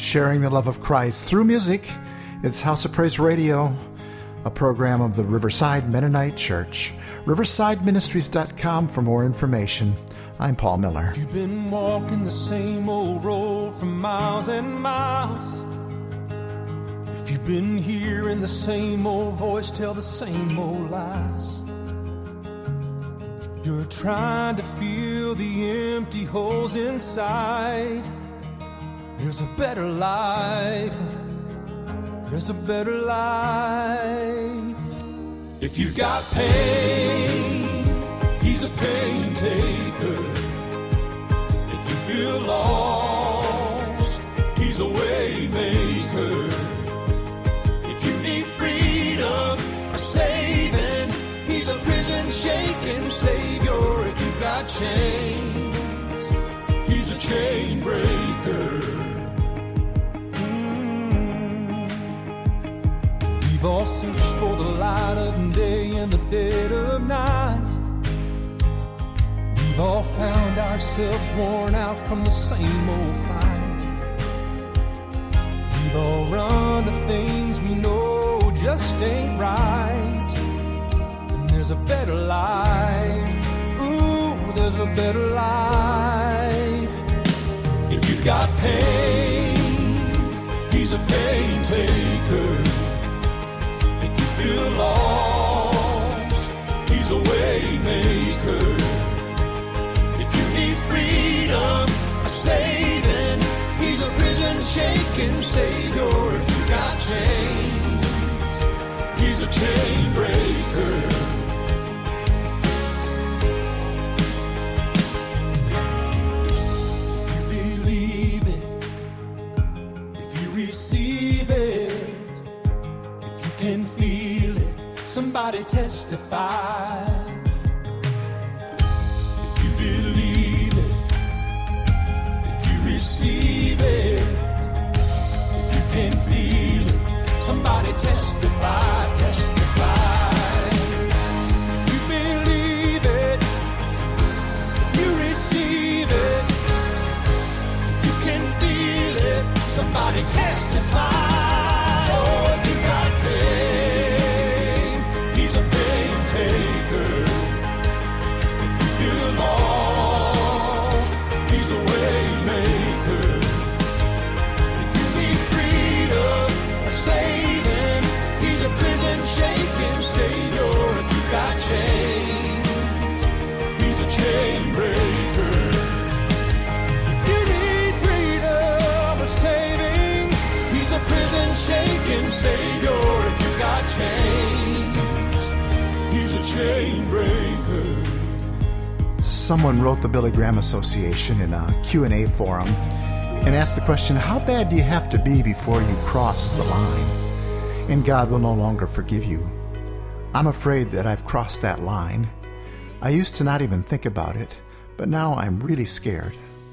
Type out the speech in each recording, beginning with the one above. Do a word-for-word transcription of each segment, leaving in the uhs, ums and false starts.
sharing the love of Christ through music. It's House of Praise Radio, a program of the Riverside Mennonite Church. riverside ministries dot com for more information. I'm Paul Miller. If you've been walking the same old road for miles and miles, if you've been hearing the same old voice tell the same old lies, you're trying to fill the empty holes inside. There's a better life. There's a better life. If you've got pain, he's a pain taker. If you feel lost, he's a way maker. If you need freedom or saving, he's a prison shaking savior. If you've got chains, he's a chain breaker. We've all searched for the light of day in the dead of night. We've all found ourselves worn out from the same old fight. We've all run to things we know just ain't right. And there's a better life. Ooh, there's a better life. If you've got pain, he's a pain taker. Feel lost, he's a way maker. If you need freedom or saving, he's a prison shaking savior. If you got chains, he's a chain breaker. If you believe it, if you receive it, if you can feel it, somebody testify. If you believe it, if you receive it, if you can feel it, somebody testify, testify. If you believe it, if you receive it, if you can feel it, somebody testify. Oh, if you got pain, he's a pain taker. If you feel lost, he's a way maker. If you need freedom or saving, he's a prison shaking savior. If you got chains, he's a chain breaker. If you need freedom or saving, he's a prison shaking savior. If you got chains, he's a chain breaker. Someone wrote the Billy Graham Association in a Q and A forum and asked the question, how bad do you have to be before you cross the line and God will no longer forgive you? I'm afraid that I've crossed that line. I used to not even think about it, but now I'm really scared.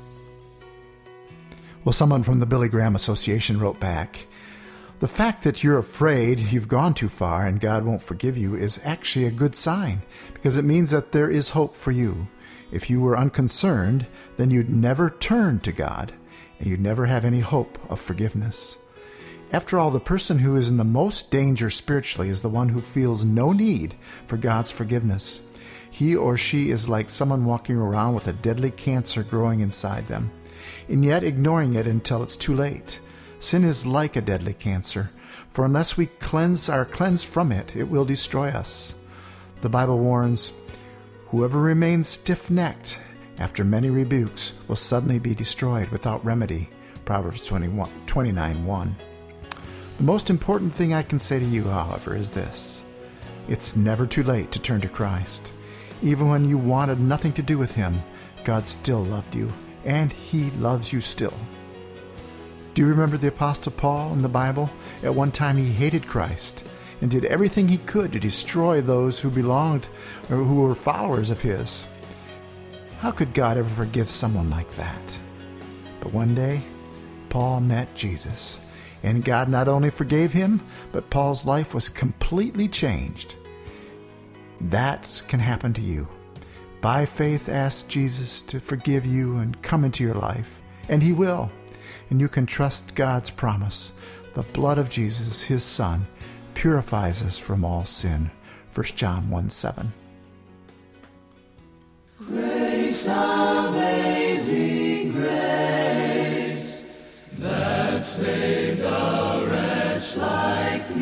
Well, someone from the Billy Graham Association wrote back, the fact that you're afraid you've gone too far and God won't forgive you is actually a good sign, because it means that there is hope for you. If you were unconcerned, then you'd never turn to God, and you'd never have any hope of forgiveness. After all, the person who is in the most danger spiritually is the one who feels no need for God's forgiveness. He or she is like someone walking around with a deadly cancer growing inside them, and yet ignoring it until it's too late. Sin is like a deadly cancer, for unless we cleanse are cleansed from it, it will destroy us. The Bible warns, whoever remains stiff-necked after many rebukes will suddenly be destroyed without remedy. Proverbs twenty-nine one. The most important thing I can say to you, however, is this. It's never too late to turn to Christ. Even when you wanted nothing to do with Him, God still loved you, and He loves you still. Do you remember the Apostle Paul in the Bible? At one time he hated Christ and did everything he could to destroy those who belonged or who were followers of his. How could God ever forgive someone like that? But one day, Paul met Jesus, and God not only forgave him, but Paul's life was completely changed. That can happen to you. By faith, ask Jesus to forgive you and come into your life, and He will. and you can trust God's promise. The blood of Jesus, his Son, purifies us from all sin. First John one seven. Grace, amazing grace, that saved a wretch like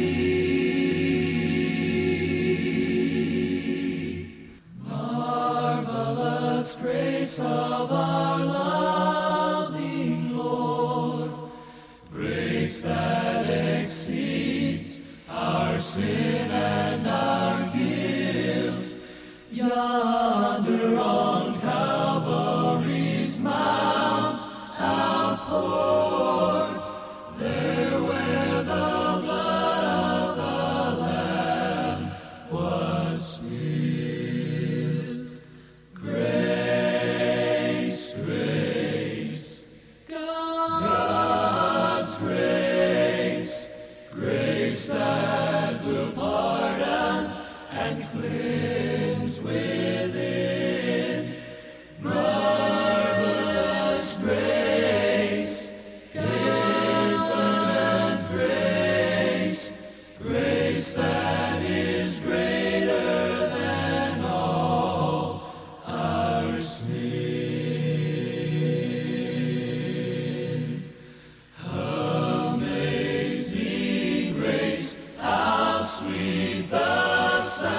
me. Marvelous grace of our loving Lord, grace that exceeds our sin and our guilt. Yonder on Calvary's mount outpoured, there where the blood of the Lamb was spilled. Grace, grace, God's grace, grace that will pardon and cleanse within. Marvelous grace, infinite grace, grace that is greater than all our sin. Amazing grace, how sweet the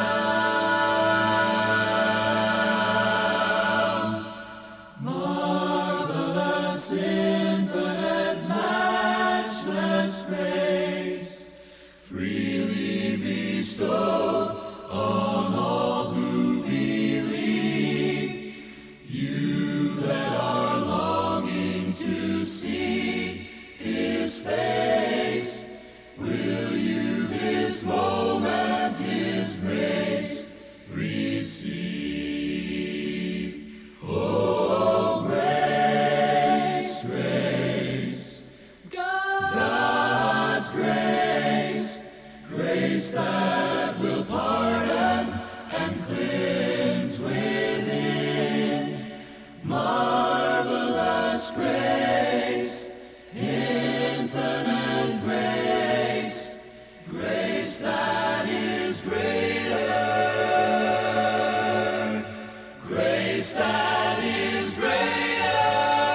sound. Marvelous, infinite, matchless grace, freely bestowed on all who believe. You that are longing to see his face, will you this moment his grace receive? Oh, grace, grace, God's grace, grace that will pardon and cleanse within. Marvelous grace, infinite grace, grace that is greater, grace that is greater.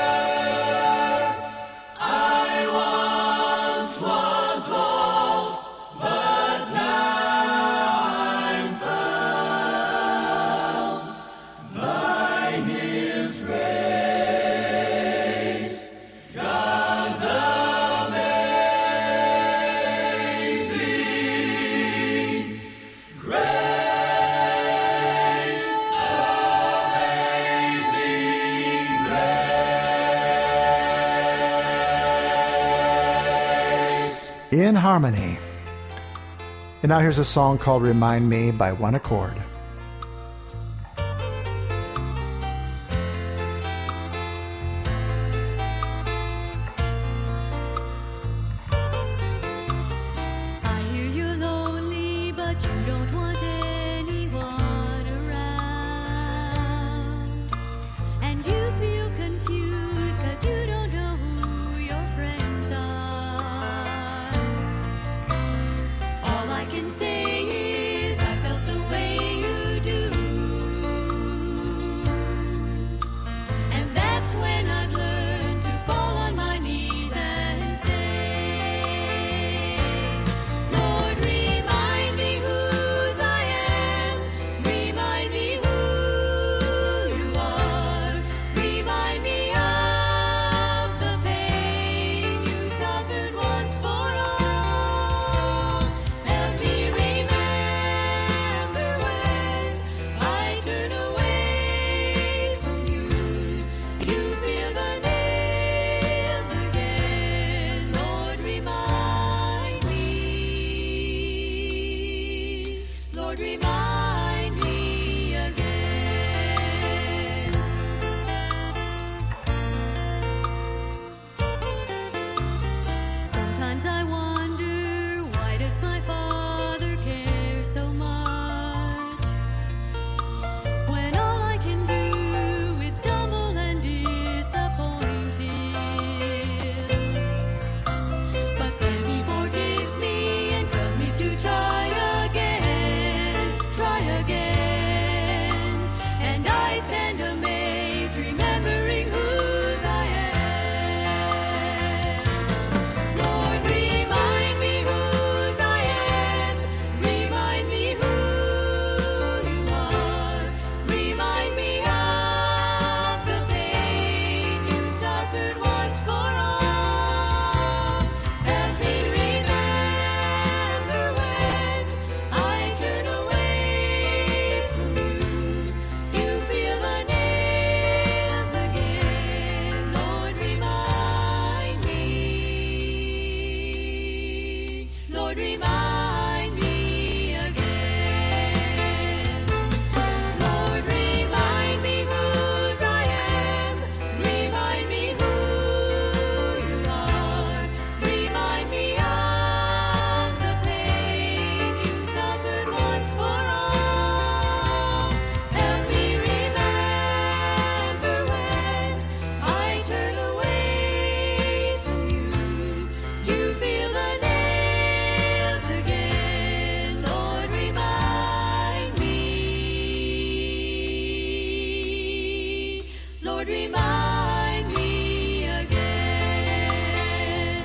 I once was lost, but now I'm found by his grace. God's amazing grace, amazing grace. In Harmony. And now here's a song called Remind Me by One Accord. I hear you're lonely, but you don't want anyone around. And you feel confused, cause you don't know who your friends are. All I can say is I felt the way Lord, remind me again. Lord, remind me whose I am. Remind me who you are. Remind me of the pain you suffered once for all. Help me remember when I turn away from you. You feel the nails again. Lord, remind me. Lord, remind me again.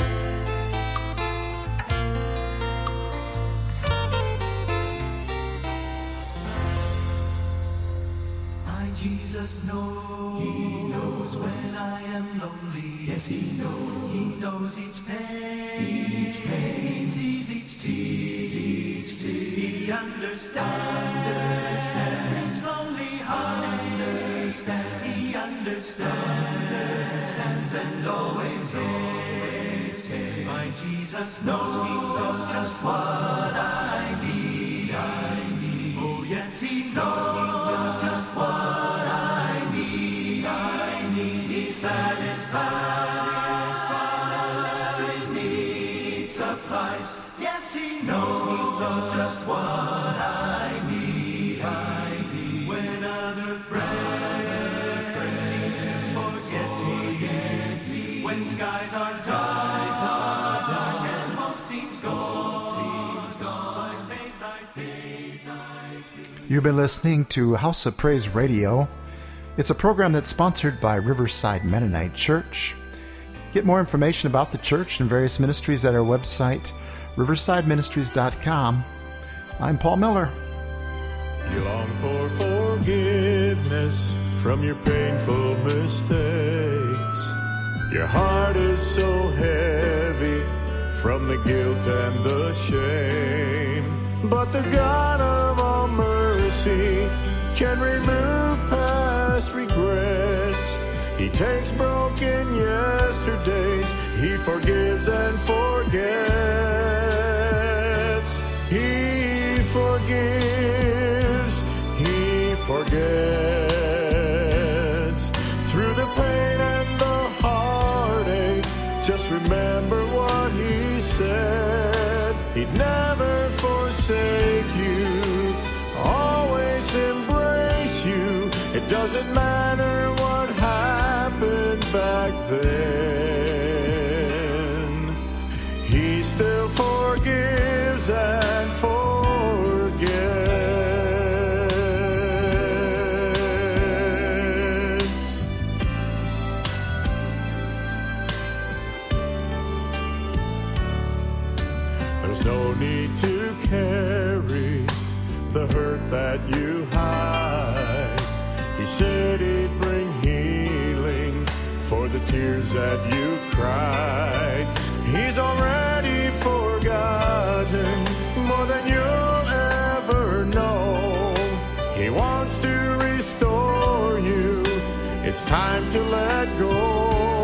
My Jesus knows. He knows when I am lonely. Yes, He knows. He knows each pain. Each pain. He sees each tear. Each tear. He understands. Understands each lonely heart. Understands. He understands. Understands and always cares. My Jesus knows. He knows just what I need. I need. Oh yes, He knows. He knows just what I need. I need. He satisfies all every need supplies. Yes, He knows. He knows just what I need. I need. When other friends, friends seem to forget me. When skies are dark, are dark and hope seems gone, seems gone. By faith, I faith, I faith. You've been listening to House of Praise Radio. It's a program that's sponsored by Riverside Mennonite Church. Get more information about the church and various ministries at our website, riverside ministries dot com. I'm Paul Miller. You long for forgiveness from your painful mistakes. Your heart is so heavy from the guilt and the shame. But the God of all mercy can remove past regrets. He takes broken yesterdays. He forgives and forgets. He forgives. He forgets. Through the pain and the heartache, just remember what He said. He'd never forsake you, always embrace you. It doesn't matter what happened back then. He still forgives and forgets. There's no need to carry the hurt that you hide. He said He'd bring healing for the tears that you've cried. He's already forgotten more than you'll ever know. He wants to restore you. It's time to let go.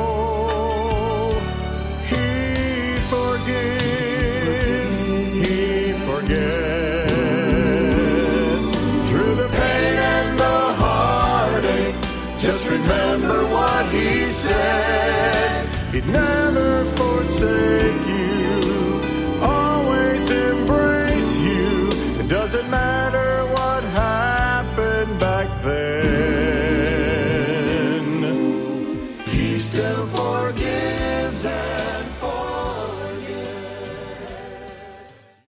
He forgives. He forgets. Through the pain and the heartache, just remember what He said. He'd never